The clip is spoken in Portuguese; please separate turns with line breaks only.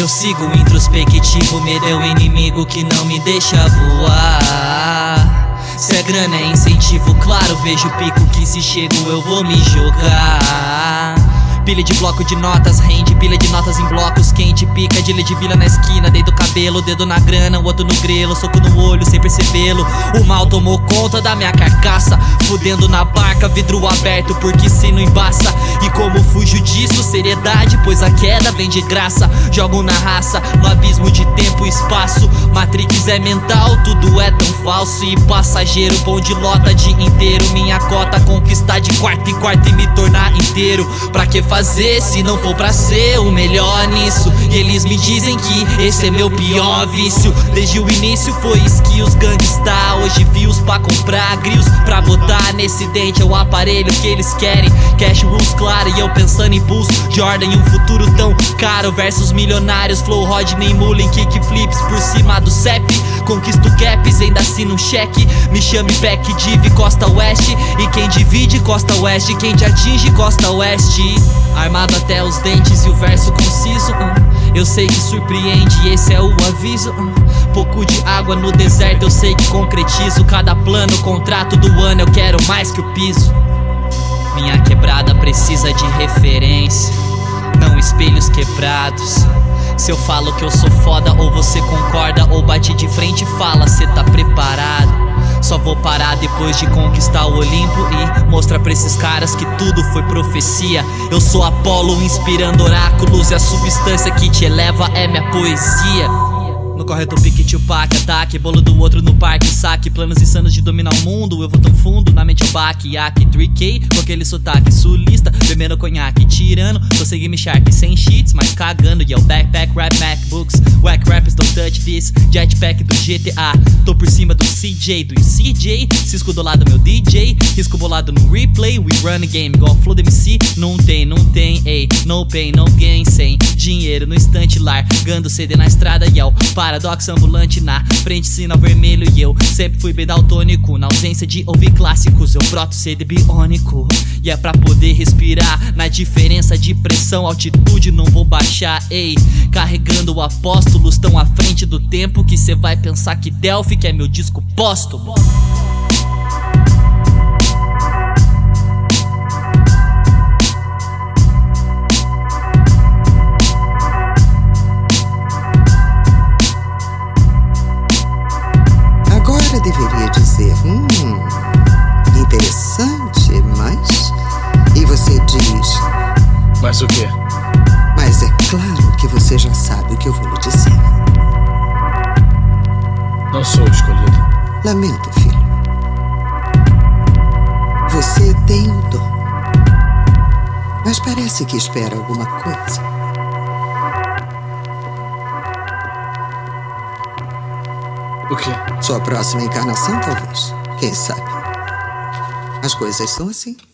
eu sigo introspectivo, medo é o inimigo que não me deixa voar. Se a grana é incentivo, claro, vejo o pico que se chego eu vou me jogar. Pilha de bloco de notas, rende, pilha de notas em blocos, quente, pica, dilha de vila na esquina, dedo cabelo, dedo na grana, o outro no grelo, soco no olho sem percebê-lo. O mal tomou conta da minha carcaça, fudendo na barca, vidro aberto porque se não embaça. E como fujo disso, seriedade, pois a queda vem de graça. Jogo na raça, no abismo de tempo e espaço. Matrix é mental, tudo é tão falso e passageiro, pão de lota dia inteiro. Minha cota conquistar de quarto em quarto e me tornar inteiro. Pra que fazer se não for pra ser o melhor nisso? E eles me dizem que esse é meu pior vício. Desde o início foi skills gangsta, hoje views pra comprar grills pra botar nesse dente. É o aparelho que eles querem, cash rules claro, e eu pensando em Bulls Jordan e um futuro tão caro. Versus milionários, flow Rodney Mullen, kickflips por cima do CEP. Conquisto caps, ainda assino um cheque. Me chame Pack Div, costa oeste. E quem divide costa oeste, quem te atinge costa oeste. Armado até os dentes e o verso conciso, eu sei que surpreende, esse é o aviso. Pouco de água no deserto, eu sei que concretizo. Cada plano, contrato do ano, eu quero mais que o piso. Minha quebrada precisa de referência, não espelhos quebrados. Se eu falo que eu sou foda, ou você concorda, ou bate de frente e fala, cê tá preparado? Só vou parar depois de conquistar o Olimpo e mostrar pra esses caras que tudo foi profecia. Eu sou Apolo inspirando oráculos, e a substância que te eleva é minha poesia. No correto pique, Tupac, ataque, bolo do outro no parque, saque, planos insanos de dominar o mundo. Eu vou tão fundo, na mente o baque, Yak, 3K, com aquele sotaque sulista, bebendo conhaque, tirando, consegui me shark, sem cheats, mas cagando. E é o backpack, rap, MacBooks, whack rappers, don't touch this, jetpack do GTA, tô por cima do CJ, do CJ, Cisco do lado meu DJ, risco bolado no replay, we run a game, igual flow do MC, não tem, ei, no pain, no gain, sem dinheiro no estante, largando CD na estrada, e é o paradoxo ambulante na frente, sinal vermelho. E eu sempre fui bem daltônico, na ausência de ouvir clássicos, eu broto CD biônico. E é pra poder respirar, na diferença de pressão, altitude não vou baixar, ei. Carregando apóstolos tão à frente do tempo que cê vai pensar que Delphi que é meu disco póstumo.
Deveria dizer, interessante, mas... E você diz...
Mas o quê?
Mas é claro que você já sabe o que eu vou lhe dizer.
Não sou o escolhido.
Lamento, filho. Você tem o dom. Mas parece que espera alguma coisa.
O quê?
Sua próxima encarnação, talvez. Quem sabe? As coisas são assim.